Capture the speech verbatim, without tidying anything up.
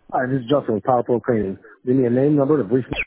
Hi, this is Justin with Power Pro Cleaning. Give me a name, number, to brief